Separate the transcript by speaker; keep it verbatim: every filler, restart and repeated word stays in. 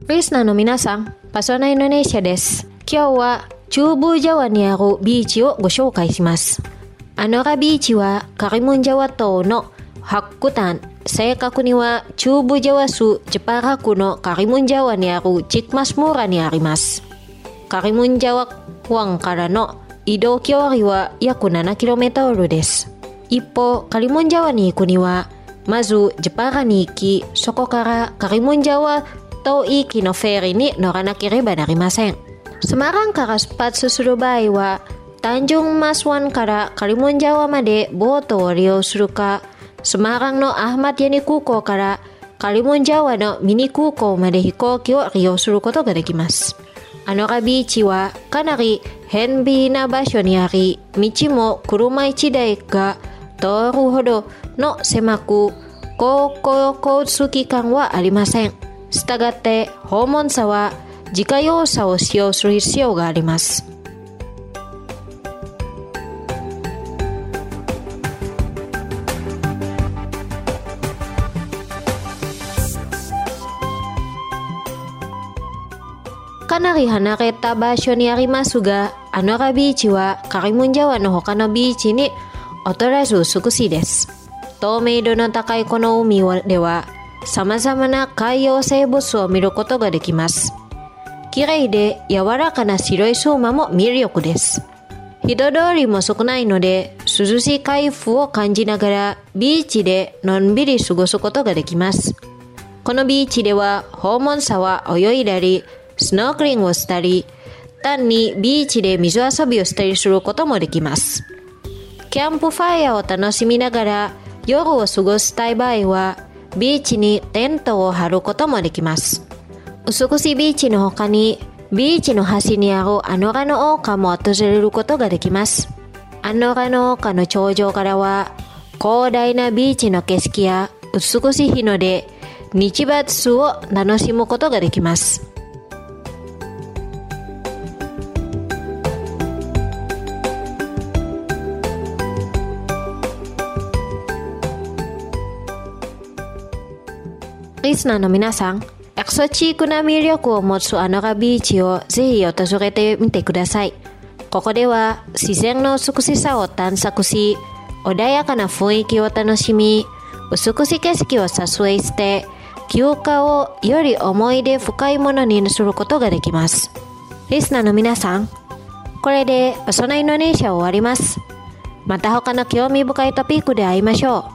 Speaker 1: リスナーの皆さん、パソナインドネシアです。今日は中部ジャワにあるビーチをご紹介します。アノラビーチはカリムンジャワ島の北端、正確には中部ジャワ州ジャパラ区のカリムンジャワにあるチクマスムラにあります。カリムンジャワ湾からの移動距離は約 ななキロメートル です。一方、カリムンジャワに行くには、まずジャパラに行き、そこからカリムンジャワ島行きのフェリーに乗らなければなりません。スマランから出発する場合は、タンジョンマス湾からカリムンジャワまでボートを利用するか、スマランのアハマティヤニ空港からカリムンジャワのミニ空港まで飛行機を利用することができます。アノラビーチはかなり偏僻な場所にあり、道も車一台が通るほどの狭く、公共交通機関はありません。したがって訪問者は自家用車を使用する必要があります。かなり離れた場所にありますが、アノラビーチはカリムンジャワの他のビーチに劣らず美しいです。透明度の高いこの海では様々な海洋生物を見ることができます。綺麗で柔らかな白い相馬も魅力です。人通りも少ないので、涼しい海風を感じながらビーチでのんびり過ごすことができます。このビーチでは訪問者は泳いだり、スノークリングをしたり、単にビーチで水遊びをしたりすることもできます。キャンプファイヤーを楽しみながら夜を過ごしたい場合は、ビーチにテントを張ることもできます。美しいビーチの他に、ビーチの端にあるアノラの丘も訪れることができます。アノラの丘の頂上からは、広大なビーチの景色や美しい日の出、日没を楽しむことができます。リスナーの皆さん、エクソチックな魅力を持つアノラビーチをぜひ訪れてみてください。ここでは自然の美しさを探索し、穏やかな雰囲気を楽しみ、美しい景色を撮影して、休暇をより思い出深いものにすることができます。リスナーの皆さん、これでパソナインドネシアを終わります。また他の興味深いトピックで会いましょう。